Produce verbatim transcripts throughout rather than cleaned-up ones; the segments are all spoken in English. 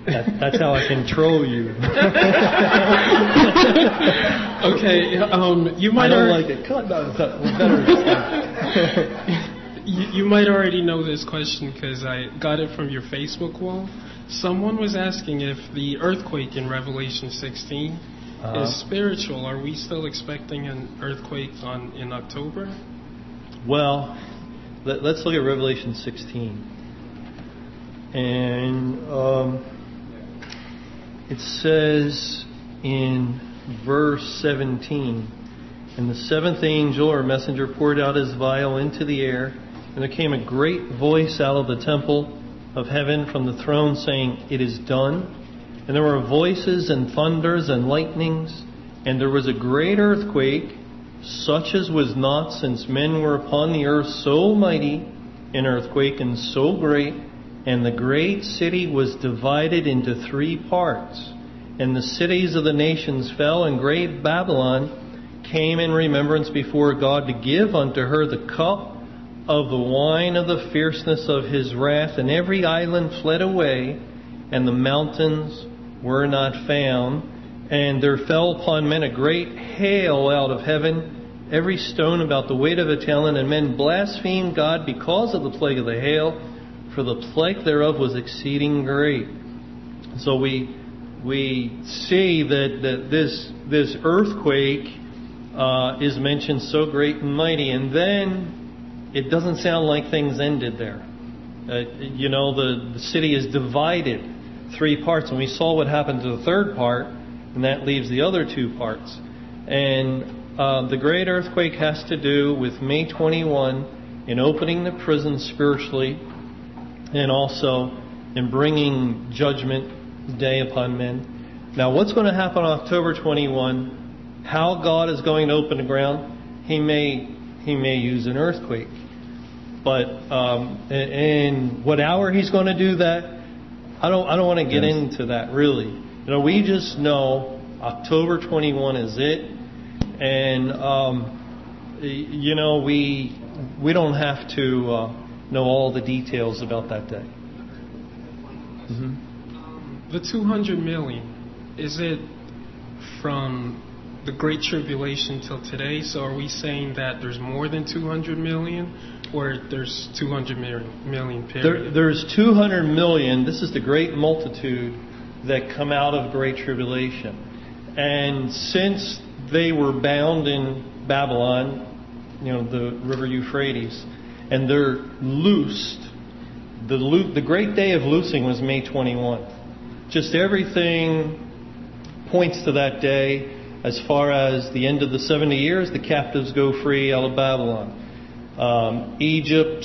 That, that's how I control you. Okay, um, you might. I don't already, like it. Cut, no, cut. Better. you, you might already know this question because I got it from your Facebook wall. Someone was asking if the earthquake in Revelation sixteen uh-huh. is spiritual. Are we still expecting an earthquake on in October? Well, let, let's look at Revelation sixteen. And um, it says in verse seventeen, and the seventh angel or messenger poured out his vial into the air, and there came a great voice out of the temple of heaven from the throne saying, "It is done." And there were voices and thunders and lightnings, and there was a great earthquake, such as was not since men were upon the earth, so mighty an earthquake and so great. And the great city was divided into three parts. And the cities of the nations fell, and great Babylon came in remembrance before God to give unto her the cup of the wine of the fierceness of his wrath. And every island fled away, and the mountains were not found. And there fell upon men a great hail out of heaven, every stone about the weight of a talent. And men blasphemed God because of the plague of the hail, for the plague thereof was exceeding great. So we we see that, that this this earthquake uh, is mentioned so great and mighty, and then it doesn't sound like things ended there. Uh, you know, the, the city is divided three parts, and we saw what happened to the third part, and that leaves the other two parts. And uh, the great earthquake has to do with May twenty-first in opening the prison spiritually, and also in bringing judgment day upon men. Now, what's going to happen on October twenty-first? How God is going to open the ground? He may He may use an earthquake, but um, and what hour He's going to do that? I don't I don't want to get yes. into that really. You know, we just know October twenty-first is it, and um, you know we we don't have to. Uh, know all the details about that day. Mm-hmm. The two hundred million, is it from the Great Tribulation till today? So are we saying that there's more than two hundred million, or there's two hundred million period? There, there's two hundred million. This is the great multitude that come out of Great Tribulation. And since they were bound in Babylon, you know, the river Euphrates, and they're loosed. The lo- the great day of loosing was May twenty-first. Just everything points to that day. As far as the end of the seventy years, the captives go free out of Babylon. Um, Egypt,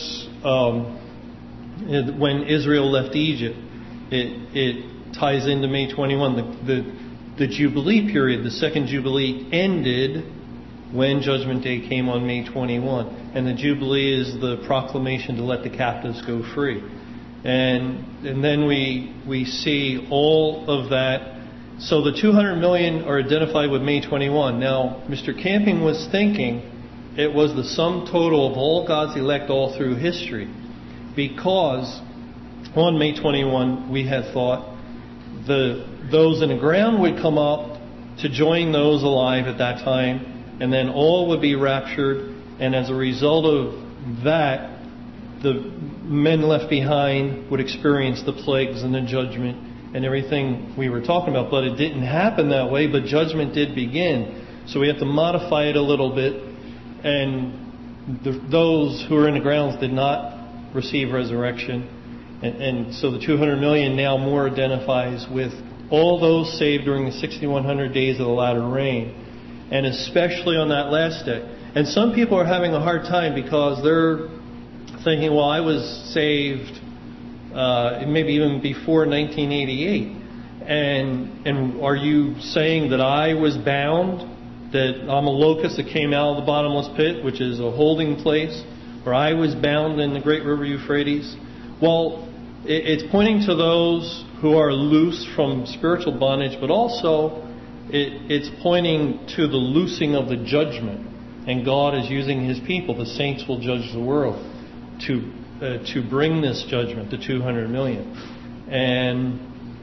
um, when Israel left Egypt, it, it ties into May twenty-first. The, the, the Jubilee period, the second Jubilee, ended when Judgment Day came on May twenty-first. And the Jubilee is the proclamation to let the captives go free. And and then we we see all of that. So the two hundred million are identified with May twenty-first. Now, Mister Camping was thinking it was the sum total of all God's elect all through history. Because on May twenty-first, we had thought the those in the ground would come up to join those alive at that time, and then all would be raptured. And as a result of that, the men left behind would experience the plagues and the judgment and everything we were talking about. But it didn't happen that way, but judgment did begin. So we have to modify it a little bit. And the, those who are in the grounds did not receive resurrection. And, and so the two hundred million now more identifies with all those saved during the sixty-one hundred days of the latter rain. And especially on that last day. And some people are having a hard time because they're thinking, well, I was saved uh, maybe even before nineteen eighty-eight. And and are you saying that I was bound, that I'm a locust that came out of the bottomless pit, which is a holding place, or I was bound in the great river Euphrates? Well, it, it's pointing to those who are loose from spiritual bondage, but also it, it's pointing to the loosing of the judgment. And God is using His people, the saints will judge the world, to uh, to bring this judgment, the two hundred million. And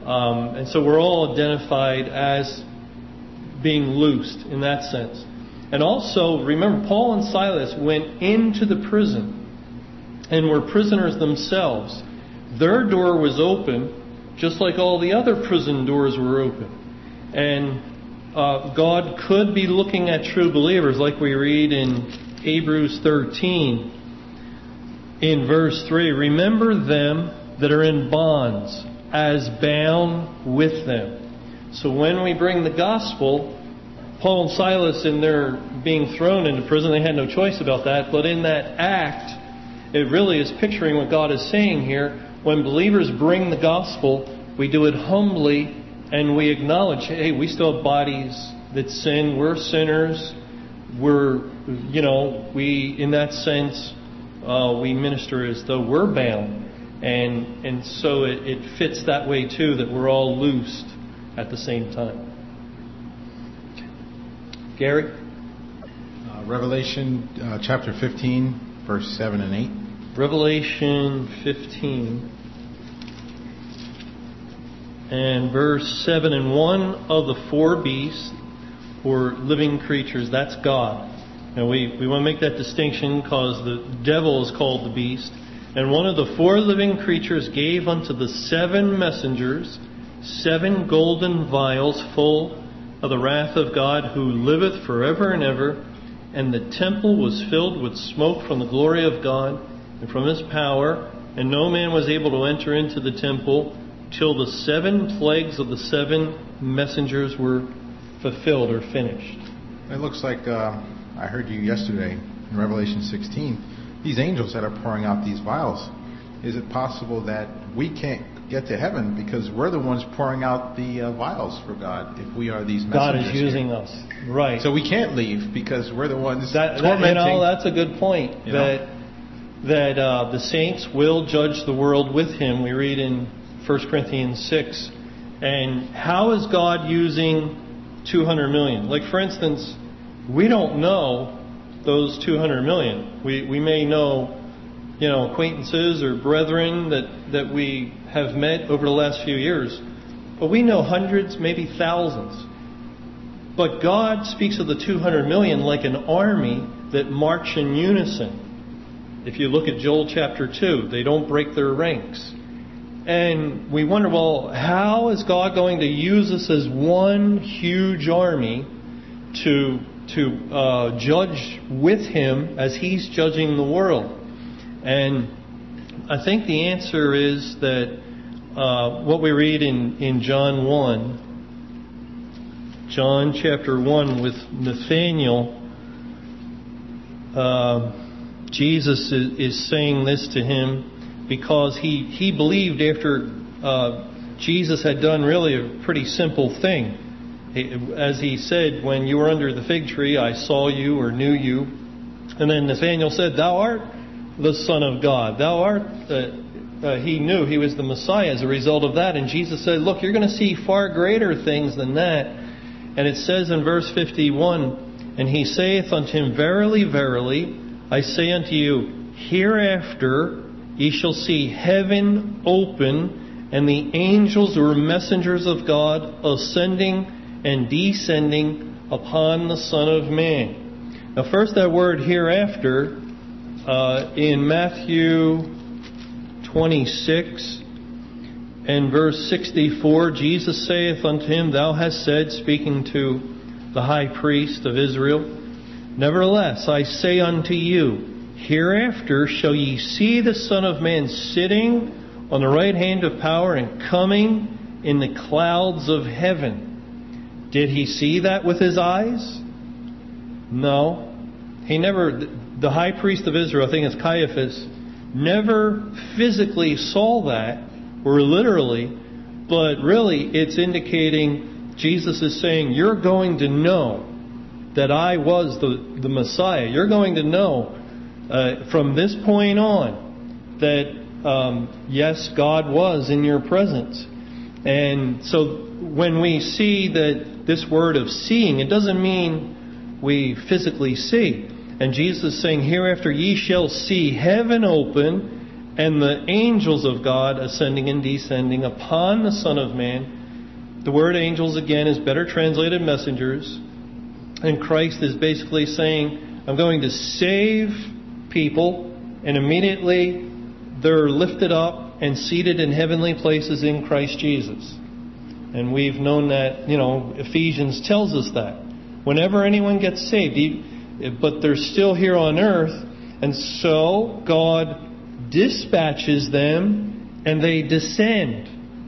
Um, and so we're all identified as being loosed in that sense. And also, remember, Paul and Silas went into the prison and were prisoners themselves. Their door was open, just like all the other prison doors were open. And uh, God could be looking at true believers, like we read in Hebrews thirteen, in verse three. Remember them that are in bonds, as bound with them. So when we bring the gospel, Paul and Silas, in their being thrown into prison, they had no choice about that. But in that act, it really is picturing what God is saying here. When believers bring the gospel, we do it humbly and we acknowledge, hey, we still have bodies that sin. We're sinners. We're, you know, we, in that sense, uh, we minister as though we're bound. And and so it, it fits that way too, that we're all loosed at the same time. Gary? Uh, Revelation uh, chapter fifteen, verse seven and eight. Revelation fifteen and verse seven. And one of the four beasts, or living creatures, that's God. Now we, we want to make that distinction because the devil is called the beast. And one of the four living creatures gave unto the seven messengers seven golden vials full of the wrath of God, who liveth forever and ever. And the temple was filled with smoke from the glory of God and from His power. And no man was able to enter into the temple till the seven plagues of the seven messengers were fulfilled or finished. It looks like uh, I heard you yesterday in Revelation sixteen. These angels that are pouring out these vials, is it possible that we can't get to heaven because we're the ones pouring out the uh, vials for God if we are these messengers? God is using here. us. Right. So we can't leave because we're the ones that, tormenting. That, you know, that's a good point. You that know? that uh, the saints will judge the world with Him. We read in First Corinthians six. And how is God using two hundred million? Like, for instance, we don't know those two hundred million. We we may know, you know, acquaintances or brethren that, that we have met over the last few years. But we know hundreds, maybe thousands. But God speaks of the two hundred million like an army that march in unison. If you look at Joel chapter two, they don't break their ranks. And we wonder, well, how is God going to use us as one huge army to to uh, judge with Him as He's judging the world? And I think the answer is that uh, what we read in, in John one, John chapter one, with Nathanael, uh, Jesus is, is saying this to him because he, he believed after uh, Jesus had done really a pretty simple thing. As he said, when you were under the fig tree, I saw you or knew you. And then Nathanael said, thou art the Son of God. Thou art, uh, uh, he knew he was the Messiah as a result of that. And Jesus said, look, you're going to see far greater things than that. And it says in verse fifty-one, and he saith unto him, verily, verily, I say unto you, hereafter ye shall see heaven open, and the angels or messengers of God ascending and descending upon the Son of Man. Now first, that word hereafter, uh, in Matthew twenty-six and verse sixty-four, Jesus saith unto him, thou hast said, speaking to the high priest of Israel, nevertheless I say unto you, hereafter shall ye see the Son of Man sitting on the right hand of power and coming in the clouds of heaven. Did he see that with his eyes? No. He never, the high priest of Israel, I think it's Caiaphas, never physically saw that, or literally, but really it's indicating, Jesus is saying, you're going to know that I was the, the Messiah. You're going to know uh, from this point on that, um, yes, God was in your presence. And so when we see that this word of seeing, it doesn't mean we physically see. And Jesus is saying, hereafter ye shall see heaven open and the angels of God ascending and descending upon the Son of Man. The word angels, again, is better translated messengers. And Christ is basically saying, I'm going to save people, and immediately they're lifted up and seated in heavenly places in Christ Jesus. And we've known that, you know, Ephesians tells us that. Whenever anyone gets saved, but they're still here on earth, and so God dispatches them and they descend.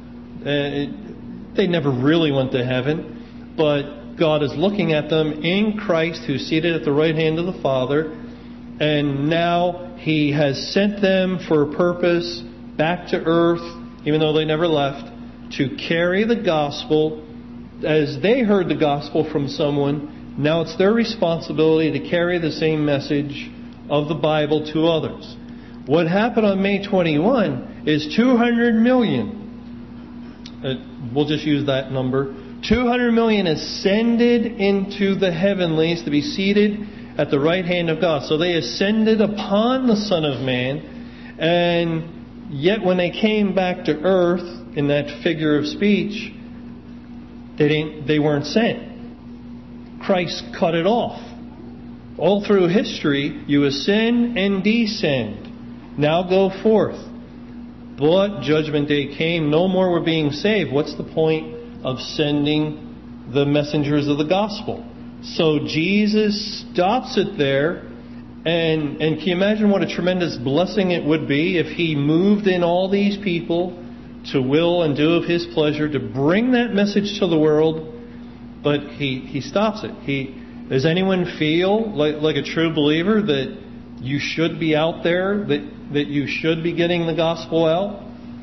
Uh, they never really went to heaven, but God is looking at them in Christ, who's seated at the right hand of the Father, and now He has sent them for a purpose back to earth, even though they never left, to carry the gospel. As they heard the gospel from someone, now it's their responsibility to carry the same message of the Bible to others. What happened on May twenty-first is two hundred million, uh, we'll just use that number, two hundred million ascended into the heavenlies to be seated at the right hand of God. So they ascended upon the Son of Man, and yet when they came back to earth, in that figure of speech, they didn't, they weren't sent. Christ cut it off. All through history, you ascend and descend. Now go forth. But Judgment Day came, no more were being saved. What's the point of sending the messengers of the gospel? So Jesus stops it there. And, and can you imagine what a tremendous blessing it would be if He moved in all these people to will and do of His pleasure, to bring that message to the world, but He, he stops it. He, does anyone feel like, like a true believer that you should be out there, that, that you should be getting the gospel out?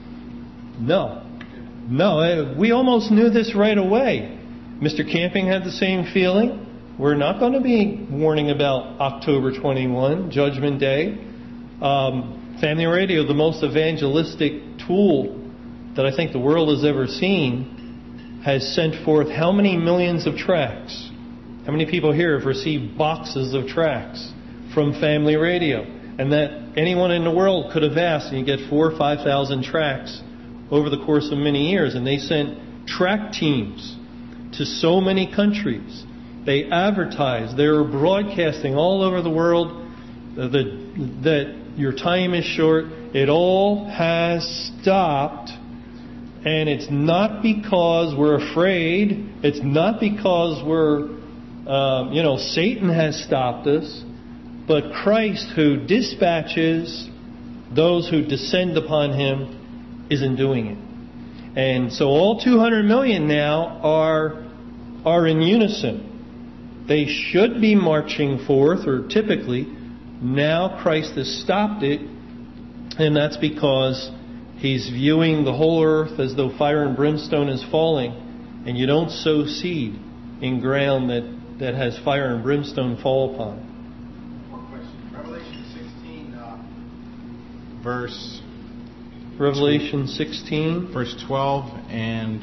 No. No, we almost knew this right away. Mister Camping had the same feeling. We're not going to be warning about October twenty-first, Judgment Day. Um, Family Radio, the most evangelistic tool that I think the world has ever seen, has sent forth how many millions of tracts? How many people here have received boxes of tracts from Family Radio? And that anyone in the world could have asked, and you get four or five thousand tracts over the course of many years. And they sent tract teams to so many countries. They advertised, they were broadcasting all over the world that, that your time is short. It all has stopped. And it's not because we're afraid. It's not because we're, um, you know, Satan has stopped us. But Christ, who dispatches those who descend upon Him, isn't doing it. And so all two hundred million now are, are in unison. They should be marching forth, or typically. Now Christ has stopped it. And that's because He's viewing the whole earth as though fire and brimstone is falling, and you don't sow seed in ground that, that has fire and brimstone fall upon. One question. Revelation sixteen, uh, verse... Revelation sixteen. Verse twelve and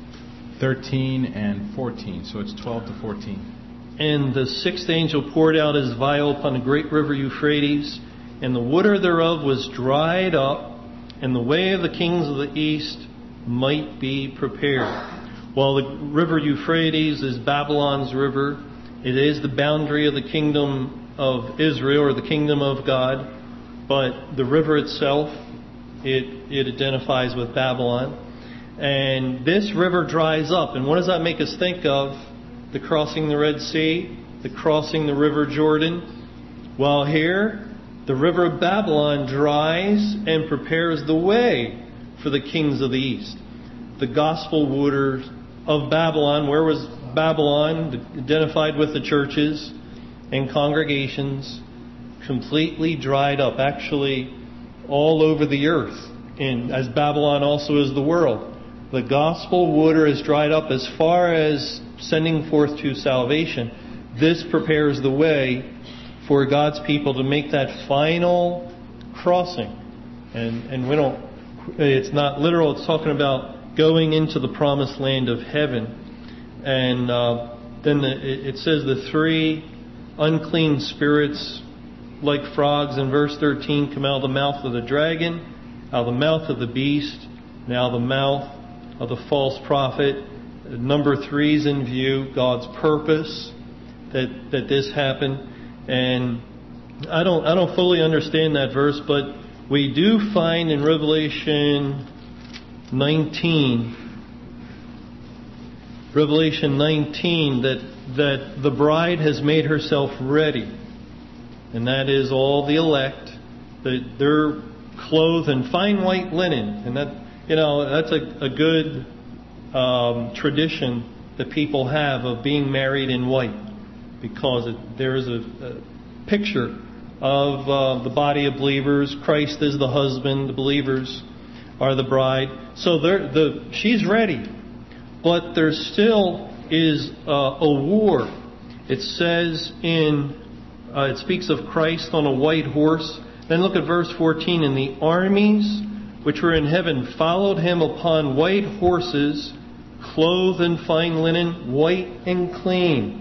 thirteen and fourteen. So it's twelve to fourteen. And the sixth angel poured out his vial upon a great river Euphrates, and the water thereof was dried up, and the way of the kings of the east might be prepared. While the river Euphrates is Babylon's river, it is the boundary of the kingdom of Israel, or the kingdom of God. But the river itself, it, it identifies with Babylon. And this river dries up. And what does that make us think of? The crossing the Red Sea, the crossing the river Jordan. Well, here, the river of Babylon dries and prepares the way for the kings of the east. The gospel waters of Babylon, where was Babylon? Identified with the churches and congregations, completely dried up. Actually, all over the earth, and as Babylon also is the world. The gospel water is dried up as far as sending forth to salvation. This prepares the way for God's people to make that final crossing. And and we don't, it's not literal, it's talking about going into the promised land of heaven. And uh, then the, it says the three unclean spirits, like frogs in verse thirteen, come out of the mouth of the dragon. out of the mouth of the beast, and out of the mouth of the false prophet. Number three is in view, God's purpose that that this happened. And I don't I don't fully understand that verse, but we do find in Revelation nineteen, Revelation nineteen that that the bride has made herself ready, and that is all the elect. That they're clothed in fine white linen, and that you know that's a, a good um, tradition that people have of being married in white, because it, there is a, a picture of uh, the body of believers. Christ is the husband, the believers are the bride. So the she's ready, but there still is uh, a war. It says in uh, it speaks of Christ on a white horse. Then look at verse fourteen. And the armies which were in heaven followed him upon white horses, clothed in fine linen, white and clean.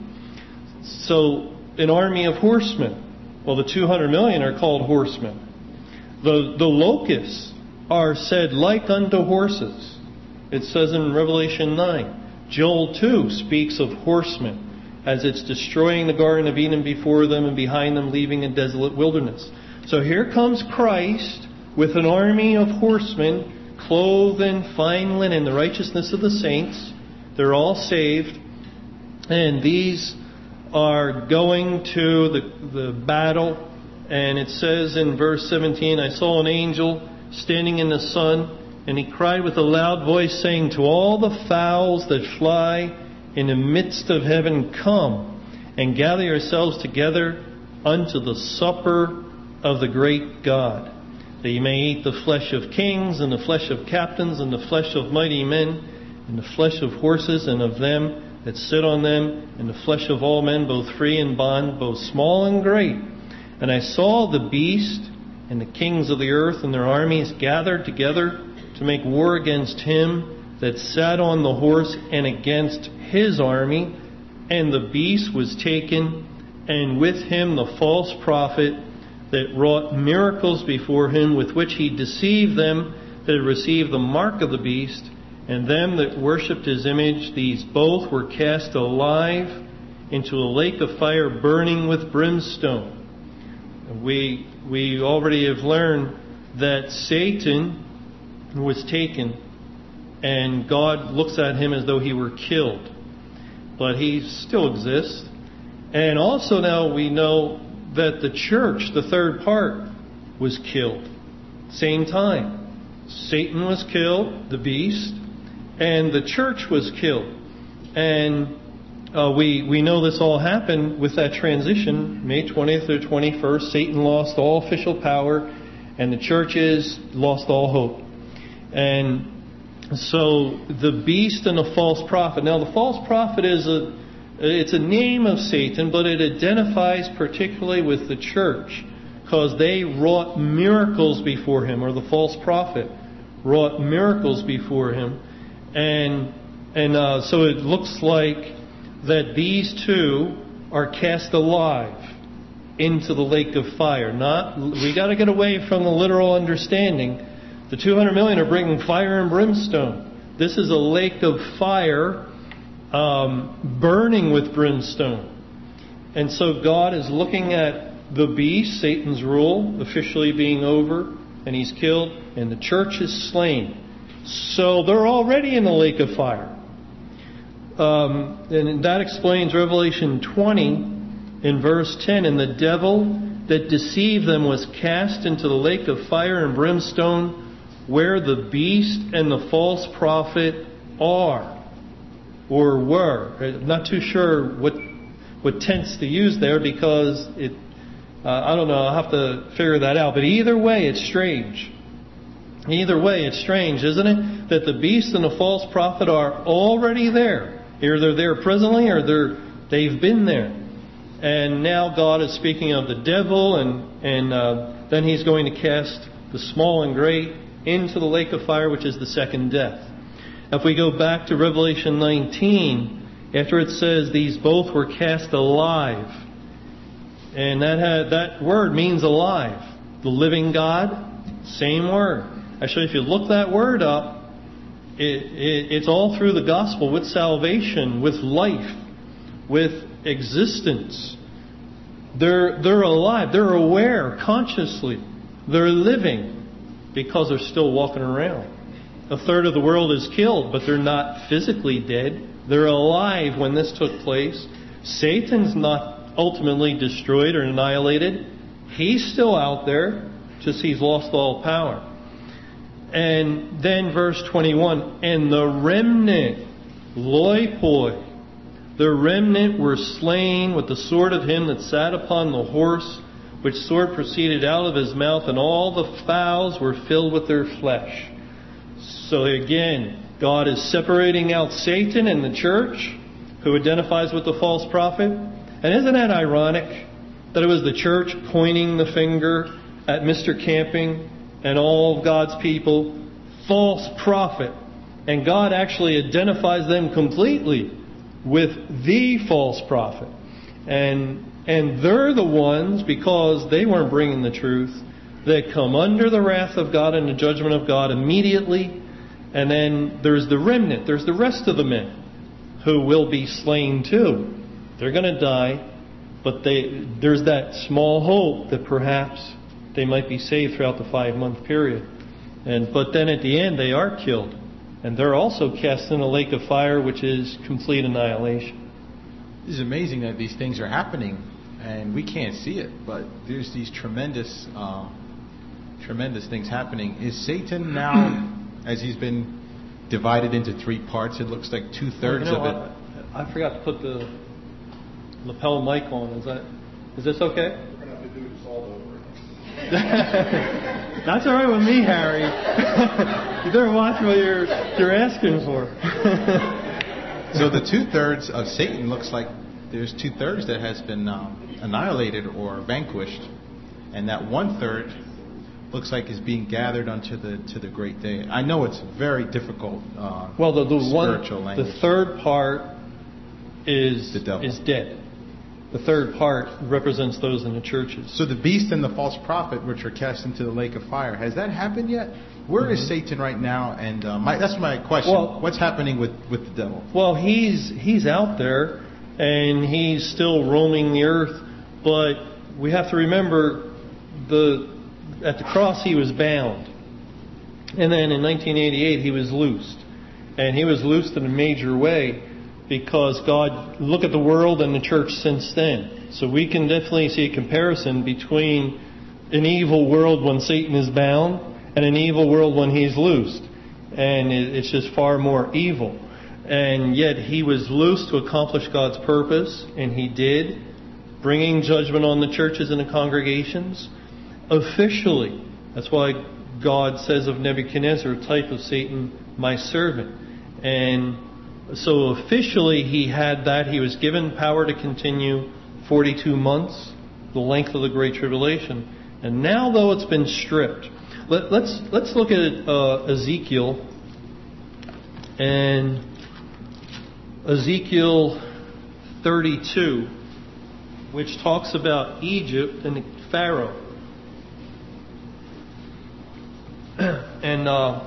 So an army of horsemen. Well, the two hundred million are called horsemen. The the locusts are said like unto horses. It says in Revelation nine. Joel two speaks of horsemen as it's destroying the Garden of Eden before them and behind them leaving a desolate wilderness. So here comes Christ with an army of horsemen clothed in fine linen, the righteousness of the saints. They're all saved. And these are going to the, the battle. And it says in verse seventeen, I saw an angel standing in the sun, and he cried with a loud voice, saying to all the fowls that fly in the midst of heaven, come and gather yourselves together unto the supper of the great God, that ye may eat the flesh of kings, and the flesh of captains, and the flesh of mighty men, and the flesh of horses, and of them that sit on them, and the flesh of all men, both free and bond, both small and great. And I saw the beast and the kings of the earth and their armies gathered together to make war against him that sat on the horse and against his army. And the beast was taken, and with him the false prophet that wrought miracles before him, with which he deceived them that had received the mark of the beast, and them that worshipped his image. These both were cast alive into a lake of fire burning with brimstone. We we already have learned that Satan was taken, and God looks at him as though he were killed. But he still exists. And also now we know that the church, the third part, was killed. Same time. Satan was killed, the beast, and the church was killed. And uh, we we know this all happened with that transition, May twentieth or twenty-first. Satan lost all official power, and the churches lost all hope. And so the beast and the false prophet. Now the false prophet is a it's a name of Satan, but it identifies particularly with the church, because they wrought miracles before him, or the false prophet wrought miracles before him. And and uh, so it looks like that these two are cast alive into the lake of fire. Not we got to get away from the literal understanding. The two hundred million are bringing fire and brimstone. This is a lake of fire, um, burning with brimstone. And so God is looking at the beast, Satan's rule, officially being over, and he's killed, and the church is slain. So they're already in the lake of fire. Um, and that explains Revelation twenty in verse ten. And the devil that deceived them was cast into the lake of fire and brimstone, where the beast and the false prophet are, or were. I'm not too sure what what tense to use there, because it uh, I don't know, I'll have to figure that out. But either way, it's strange. Either way, it's strange, isn't it? That the beast and the false prophet are already there. Either they're there presently, or they're they've been there. And now God is speaking of the devil, and and uh, then He's going to cast the small and great into the lake of fire, which is the second death. If we go back to Revelation nineteen, after it says these both were cast alive, and that had, that word means alive. The living God, same word. Actually, if you look that word up, it, it, it's all through the gospel with salvation, with life, with existence. They're, they're alive. They're aware consciously. They're living because they're still walking around. A third of the world is killed, but they're not physically dead. They're alive when this took place. Satan's not ultimately destroyed or annihilated. He's still out there, just he's lost all power. And then verse twenty-one, and the remnant, loi poi, the remnant were slain with the sword of him that sat upon the horse, which sword proceeded out of his mouth, and all the fowls were filled with their flesh. So again, God is separating out Satan and the church, who identifies with the false prophet. And isn't that ironic that it was the church pointing the finger at Mister Camping and all of God's people? False prophet. And God actually identifies them completely with the false prophet. And and they're the ones, because they weren't bringing the truth, that come under the wrath of God and the judgment of God immediately. And then there's the remnant. There's the rest of the men who will be slain too. They're going to die, but they, there's that small hope that perhaps they might be saved throughout the five-month period. And but then at the end they are killed, and they're also cast in a lake of fire, which is complete annihilation. It's amazing that these things are happening, and we can't see it, but there's these tremendous, uh, tremendous things happening. Is Satan now, as he's been divided into three parts, it looks like two-thirds you know, of it. I, I forgot to put the lapel mic on. Is that is this okay? We're going to have to do this all over. That's all right with me, Harry. You better watch what you're you're asking for. So the two-thirds of Satan looks like there's two-thirds that has been um, annihilated or vanquished, and that one-third looks like is being gathered unto the to the great day. I know it's very difficult. Uh, well, the, the spiritual one, language. the third part is the devil. is dead. The third part represents those in the churches. So the beast and the false prophet, which are cast into the lake of fire, has that happened yet? Where mm-hmm. is Satan right now? And uh, my, that's my question. Well, what's happening with, with the devil? Well, he's he's out there, and he's still roaming the earth. But we have to remember, the at the cross he was bound, and then in nineteen eighty-eight he was loosed, and he was loosed in a major way. Because God, look at the world and the church since then. So we can definitely see a comparison between an evil world when Satan is bound and an evil world when he's loosed. And it's just far more evil. And yet he was loosed to accomplish God's purpose, and he did, bringing judgment on the churches and the congregations officially. That's why God says of Nebuchadnezzar, a type of Satan, my servant. And so officially he had that. He was given power to continue forty-two months, the length of the Great Tribulation. And now, though it's been stripped, let, let's let's look at uh, Ezekiel. And Ezekiel thirty-two, which talks about Egypt and Pharaoh. And uh,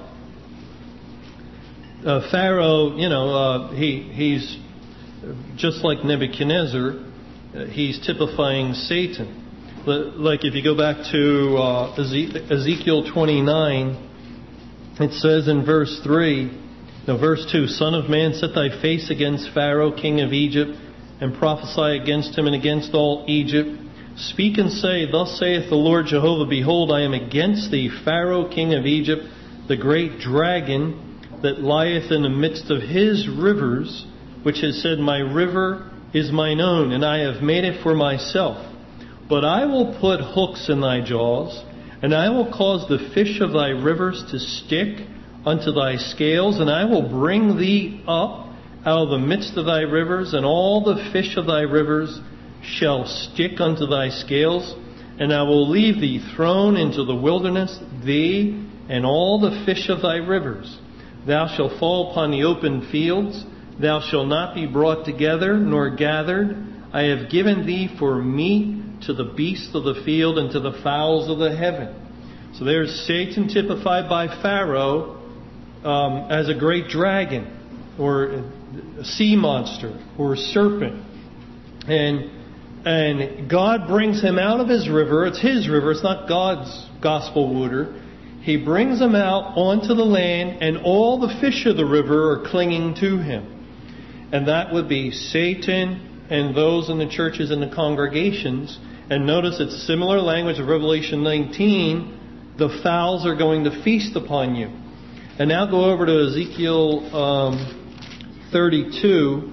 Uh, Pharaoh, you know, uh, he he's just like Nebuchadnezzar. Uh, he's typifying Satan. Like if you go back to uh, Ezekiel twenty-nine, it says in verse three, no, verse two, Son of man, set thy face against Pharaoh, king of Egypt, and prophesy against him and against all Egypt. Speak and say, Thus saith the Lord Jehovah, Behold, I am against thee, Pharaoh, king of Egypt, the great dragon, that lieth in the midst of his rivers, which has said, My river is mine own, and I have made it for myself. But I will put hooks in thy jaws, and I will cause the fish of thy rivers to stick unto thy scales, and I will bring thee up out of the midst of thy rivers, and all the fish of thy rivers shall stick unto thy scales, and I will leave thee thrown into the wilderness, thee and all the fish of thy rivers. Thou shalt fall upon the open fields. Thou shalt not be brought together, nor gathered. I have given thee for meat to the beasts of the field and to the fowls of the heaven. So there's Satan typified by Pharaoh um, as a great dragon or a sea monster or a serpent. And and God brings him out of his river. It's his river. It's not God's gospel water. He brings him out onto the land, and all the fish of the river are clinging to him. And that would be Satan and those in the churches and the congregations. And notice it's similar language of Revelation nineteen. The fowls are going to feast upon you. And now go over to Ezekiel um, thirty-two.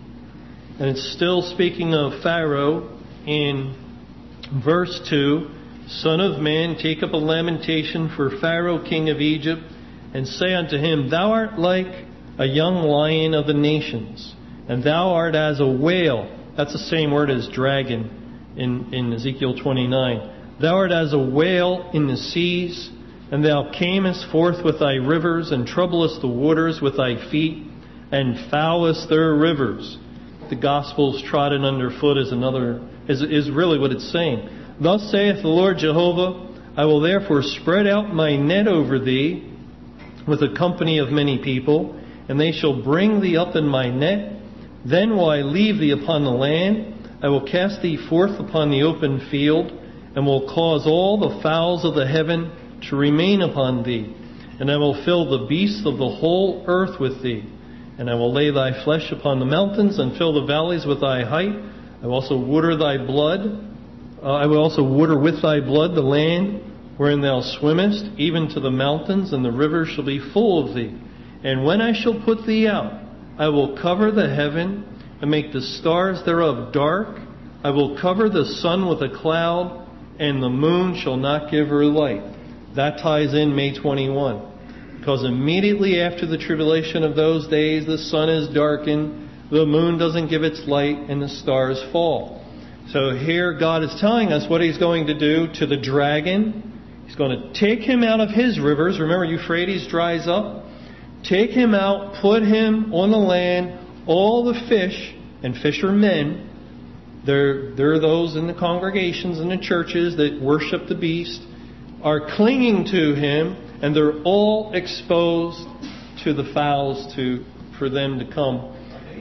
And it's still speaking of Pharaoh in verse two. Son of man, take up a lamentation for Pharaoh, king of Egypt, and say unto him, Thou art like a young lion of the nations, and thou art as a whale. That's the same word as dragon in, in Ezekiel twenty-nine. Thou art as a whale in the seas, and thou camest forth with thy rivers, and troublest the waters with thy feet, and foulest their rivers. The gospel's trodden underfoot is another is, is really what it's saying. Thus saith the Lord Jehovah, I will therefore spread out my net over thee with a company of many people, and they shall bring thee up in my net. Then will I leave thee upon the land. I will cast thee forth upon the open field, and will cause all the fowls of the heaven to remain upon thee. And I will fill the beasts of the whole earth with thee. And I will lay thy flesh upon the mountains, and fill the valleys with thy height. I will also water thy blood. Uh, I will also water with thy blood the land wherein thou swimmest, even to the mountains, and the rivers shall be full of thee. And when I shall put thee out, I will cover the heaven, and make the stars thereof dark. I will cover the sun with a cloud, and the moon shall not give her light. That ties in May twenty-first. Because immediately after the tribulation of those days, the sun is darkened, the moon doesn't give its light, and the stars fall. So here God is telling us what He's going to do to the dragon. He's going to take him out of his rivers. Remember, Euphrates dries up. Take him out, put him on the land. All the fish, and fish are men, they're, they're those in the congregations and the churches that worship the beast, are clinging to him. And they're all exposed to the fowls to for them to come.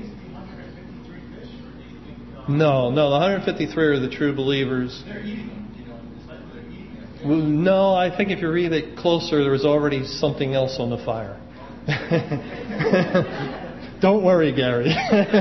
No, no, the one hundred fifty-three are the true believers. They're eating them, you know. It's like they're eating them. No, I think if you read it closer, there was already something else on the fire. Don't worry, Gary.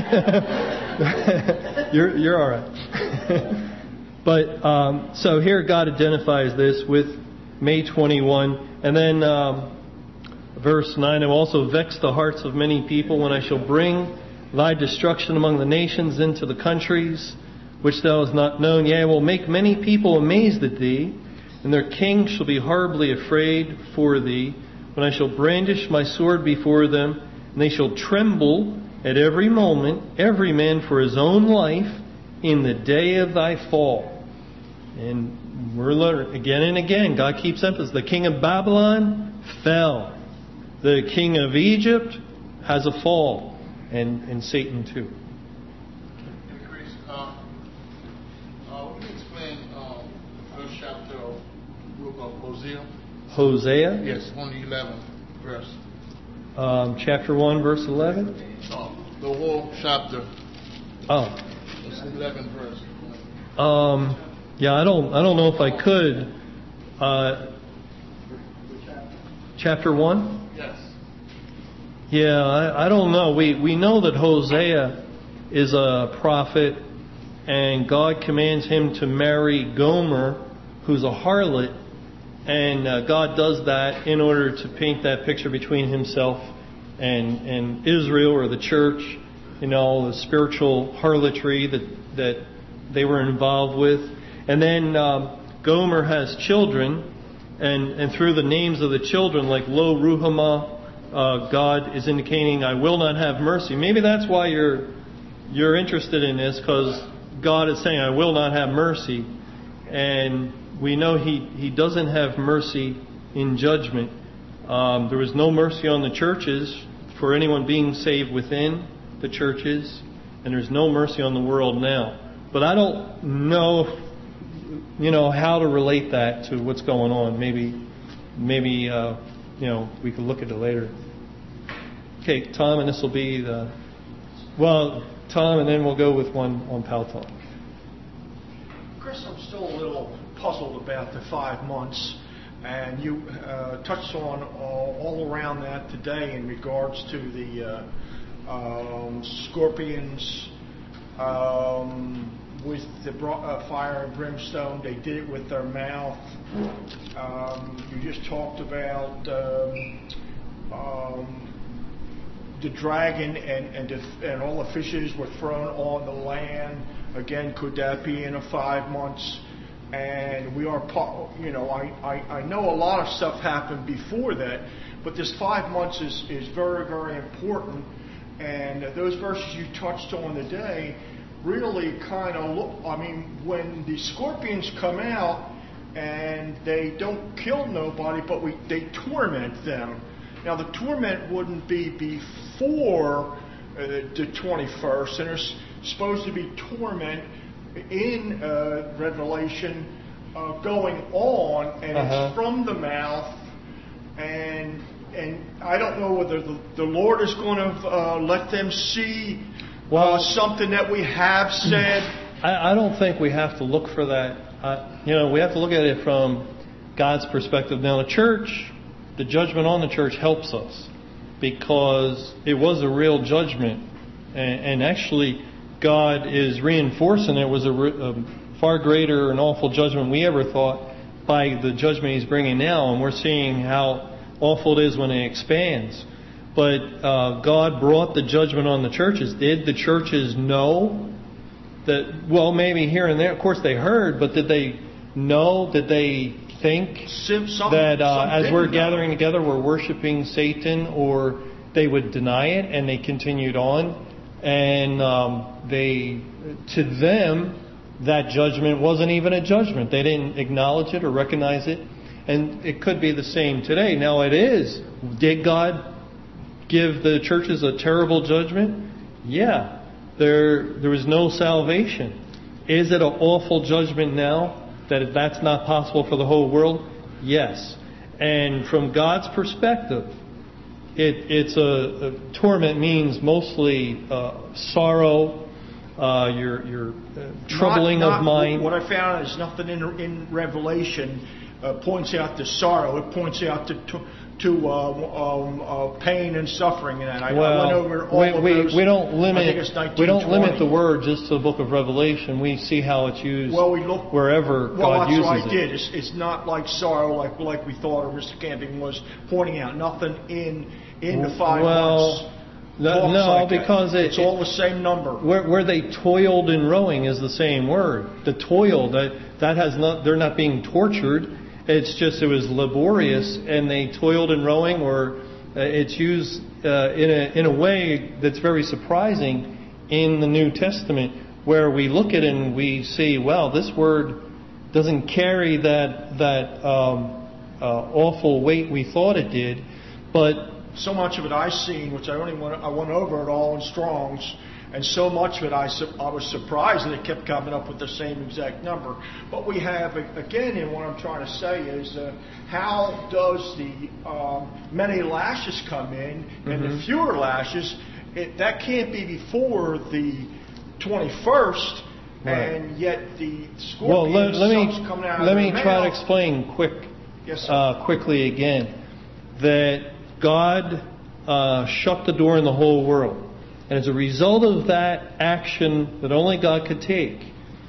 you're you're all right. But um, so here God identifies this with May twenty-first. And then um, verse nine, I will also vex the hearts of many people when I shall bring thy destruction among the nations into the countries which thou hast not known. Yea, I will make many people amazed at thee, and their king shall be horribly afraid for thee, when I shall brandish my sword before them, and they shall tremble at every moment, every man for his own life, in the day of thy fall. And we're learning again and again, God keeps emphasis. The king of Babylon fell. The king of Egypt has a fall. And, and Satan too. Hey Chris, uh, uh, will you explain uh, the first chapter of the book of Hosea? Hosea? Yes, on the eleventh verse. Um, chapter one, verse eleven? No, the whole chapter. Oh. It's the eleventh verse. Um... Yeah, I don't. I don't know if I could. Uh, chapter one. Yes. Yeah, I, I don't know. We we know that Hosea is a prophet, and God commands him to marry Gomer, who's a harlot, and uh, God does that in order to paint that picture between Himself and and Israel or the church, you know, the spiritual harlotry that that they were involved with. And then um, Gomer has children, and, and through the names of the children, like Lo Ruhamah, uh, God is indicating, I will not have mercy. Maybe that's why you're you're interested in this, because God is saying, I will not have mercy. And we know He, he doesn't have mercy in judgment. Um, there was no mercy on the churches for anyone being saved within the churches, and there's no mercy on the world now. But I don't know, you know, how to relate that to what's going on. Maybe maybe uh, you know we could look at it later. Okay, Tom, and this will be the well, Tom, and then we'll go with one on Paltalk. Chris, I'm still a little puzzled about the five months, and you uh, touched on all, all around that today in regards to the uh, um, scorpions um, with the bro- uh, fire and brimstone. They did it with their mouth. Um, you just talked about um, um, the dragon and and, the, and all the fishes were thrown on the land. Again, could that be in a five months? And we are, you know, I, I, I know a lot of stuff happened before that, but this five months is, is very, very important. And those verses you touched on today really kind of look, I mean, when the scorpions come out and they don't kill nobody, but we they torment them. Now, the torment wouldn't be before uh, the twenty-first, and there's supposed to be torment in uh, Revelation uh, going on, and uh-huh. it's from the mouth, and and I don't know whether the, the Lord is going to uh, let them see well, uh, something that we have said. I, I don't think we have to look for that. Uh, you know, we have to look at it from God's perspective. Now, the church, the judgment on the church helps us because it was a real judgment, and, and actually God is reinforcing it was a, a far greater and awful judgment we ever thought by the judgment He's bringing now, and we're seeing how awful it is when it expands. But uh, God brought the judgment on the churches. Did the churches know that? Well, maybe here and there. Of course, they heard, but did they know? Did they think some, some, that uh, as we're gathering together, we're worshiping Satan, or they would deny it and they continued on? And um, they, to them, that judgment wasn't even a judgment. They didn't acknowledge it or recognize it. And it could be the same today. Now it is. Did God give the churches a terrible judgment? Yeah. There, there was no salvation. Is it an awful judgment now that that's not possible for the whole world? Yes. And from God's perspective, It, it's a, a torment means mostly uh, sorrow, uh, your your uh, troubling not, not, of mind. What I found is nothing in in Revelation uh, points out to sorrow. It points out to to, to uh, um, uh, pain and suffering. And I, well, I went over all we, of we, those. we don't limit we don't twenty. limit the word just to the book of Revelation. We see how it's used well, we look, wherever well, God uses it. Well, that's what I did. It's, it's not like sorrow, like like we thought, or Mister Camping was pointing out. Nothing in. In the five well, months. No, no like because it, it's all the same number. Where, where they toiled in rowing is the same word. The toil, that that has not. They're not being tortured. It's just it was laborious, and they toiled in rowing. Or uh, it's used uh, in a in a way that's very surprising in the New Testament, where we look at it and we see, well, this word doesn't carry that that um, uh, awful weight we thought it did, but so much of it I seen, which I only went, I went over it all in Strong's, and so much of it I, I was surprised that it kept coming up with the same exact number. But we have, again, and what I'm trying to say is, uh, how does the um, many lashes come in and mm-hmm. the fewer lashes? It, that can't be before the twenty-first, right. And yet the scorpion well, let, let me, coming out let of me the try mouth. to explain quick, yes, sir. Uh, quickly again, that God uh, shut the door in the whole world. And as a result of that action that only God could take,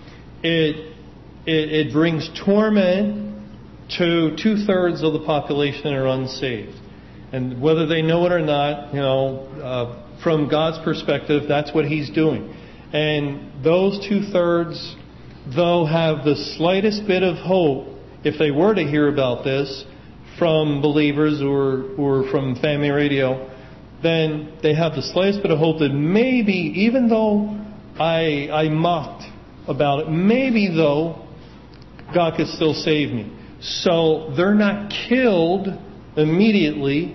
it it, it brings torment to two-thirds of the population that are unsaved. And whether they know it or not, you know, uh, from God's perspective, that's what He's doing. And those two-thirds, though, have the slightest bit of hope, if they were to hear about this, from believers or or from family radio, then they have the slightest bit of hope that maybe, even though I I mocked about it, maybe though God could still save me. So they're not killed immediately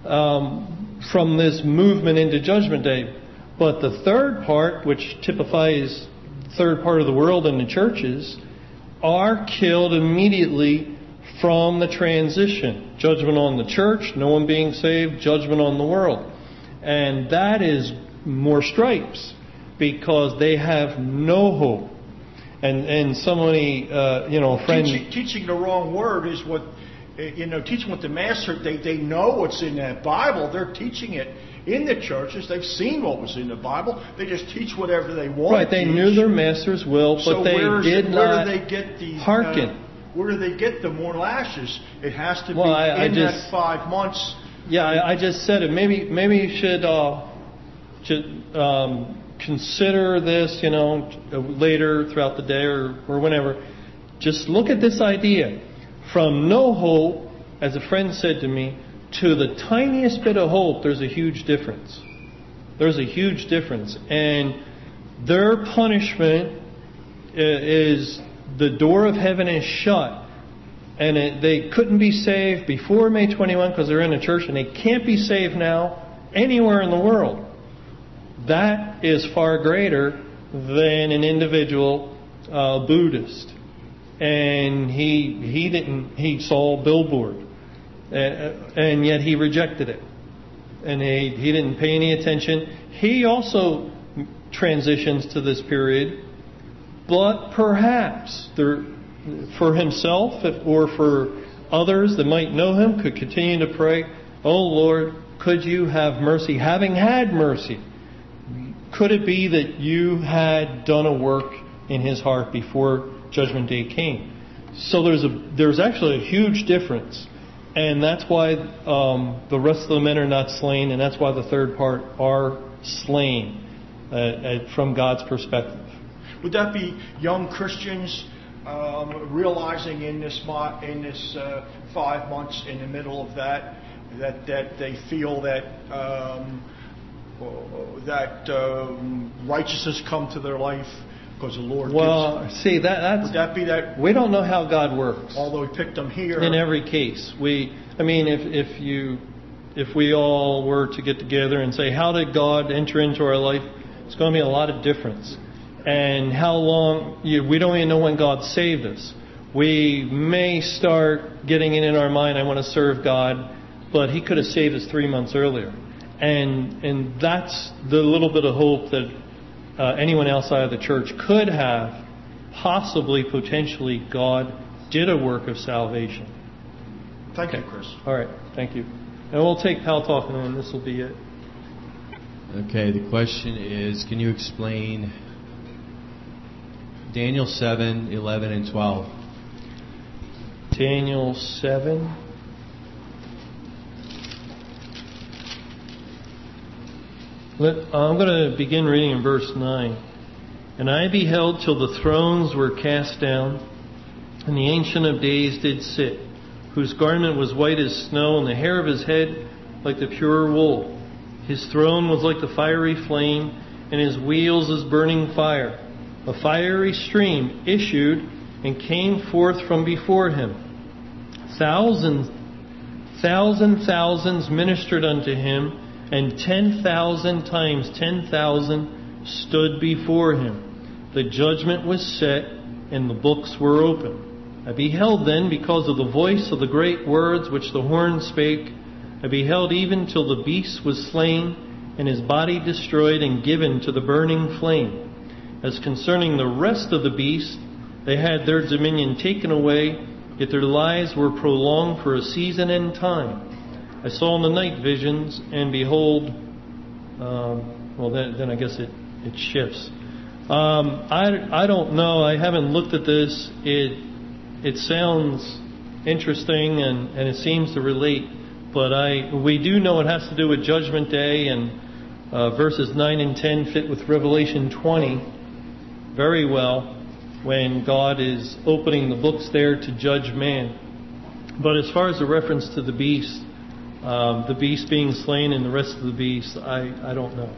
um, from this movement into Judgment Day. But the third part, which typifies the third part of the world and the churches, are killed immediately from the transition. Judgment on the church, no one being saved, judgment on the world. And that is more stripes, because they have no hope. And and somebody, uh, you know, a friend... Teaching, teaching the wrong word is what, you know, teaching what the master, they, they know what's in that Bible. They're teaching it in the churches. They've seen what was in the Bible. They just teach whatever they want. Right, they teach. knew their master's will, but so they did it, not where do they get the, hearken. Uh, where do they get the more lashes? It has to well, be I, in I just, that five months. Yeah, I, I just said it. Maybe maybe you should, uh, should um, consider this, you know, later throughout the day or, or whenever. Just look at this idea. From no hope, as a friend said to me, to the tiniest bit of hope, there's a huge difference. There's a huge difference. And their punishment is the door of heaven is shut. And it, they couldn't be saved before May twenty-first because they're in a church, and they can't be saved now anywhere in the world. That is far greater than an individual uh, Buddhist. And he he didn't he saw a billboard, uh, and yet he rejected it, and he he didn't pay any attention. He also transitions to this period, but perhaps there, for himself if, or for others that might know him, could continue to pray, "Oh Lord, could you have mercy?" Having had mercy, could it be that you had done a work in his heart before Judgment Day came? So there's a there's actually a huge difference, and that's why um, the rest of the men are not slain, and that's why the third part are slain uh, uh, from God's perspective. Would that be young Christians um, realizing in this mo- in this uh, five months in the middle of that that that they feel that um, that um, righteousness come to their life? Because the Lord well, gives, see that that's would that be that? We don't know how God works. Although He picked them here in every case, we. I mean, if if you if we all were to get together and say, how did God enter into our life? It's going to be a lot of difference. And how long? You, we don't even know when God saved us. We may start getting it in our mind, I want to serve God, but He could have saved us three months earlier. And and that's the little bit of hope that Uh, anyone outside of the church could have, possibly, potentially, God did a work of salvation. Thank okay. you, Chris. All right, thank you. And we'll take Pal talking, and this will be it. Okay, the question is, can you explain Daniel seven, eleven, and twelve? Daniel seven. Let, I'm going to begin reading in verse nine. And I beheld till the thrones were cast down, and the Ancient of Days did sit, whose garment was white as snow, and the hair of his head like the pure wool. His throne was like the fiery flame, and his wheels as burning fire. A fiery stream issued and came forth from before him. Thousands, thousand thousands ministered unto him, and ten thousand times ten thousand stood before him. The judgment was set, and the books were open. I beheld then, because of the voice of the great words which the horn spake, I beheld even till the beast was slain, and his body destroyed and given to the burning flame. As concerning the rest of the beasts, they had their dominion taken away, yet their lives were prolonged for a season and time. I saw in the night visions, and behold, um, well, then, then I guess it, it shifts. Um, I, I don't know. I haven't looked at this. It it sounds interesting, and, and it seems to relate. But I we do know it has to do with Judgment Day, and uh, verses nine and ten fit with Revelation twenty very well, when God is opening the books there to judge man. But as far as the reference to the beast, Um, the beast being slain and the rest of the beasts, I, I don't know.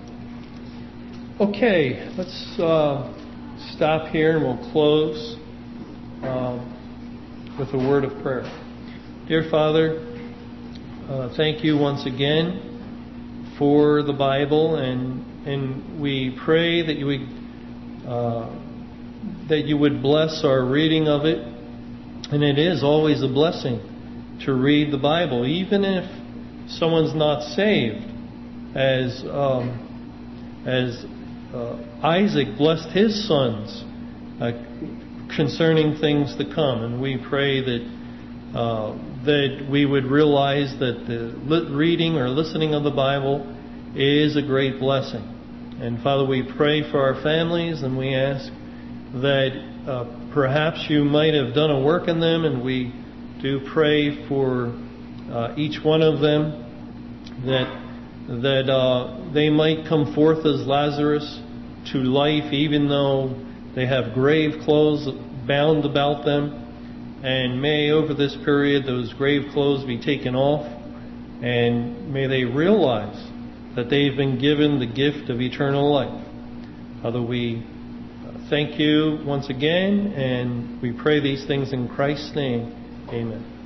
Okay, let's uh, stop here and we'll close uh, with a word of prayer. Dear Father, uh, thank you once again for the Bible, and and we pray that you would uh, that you would bless our reading of it, And it is always a blessing to read the Bible, even if someone's not saved, as um, as uh, Isaac blessed his sons uh, concerning things to come. And we pray that uh, that we would realize that the reading or listening of the Bible is a great blessing. And Father, we pray for our families, and we ask that uh, perhaps you might have done a work in them, and we do pray for uh, each one of them that that uh, they might come forth as Lazarus to life, even though they have grave clothes bound about them. And may over this period those grave clothes be taken off, and may they realize that they've been given the gift of eternal life. Father, we thank you once again, and we pray these things in Christ's name. Amen.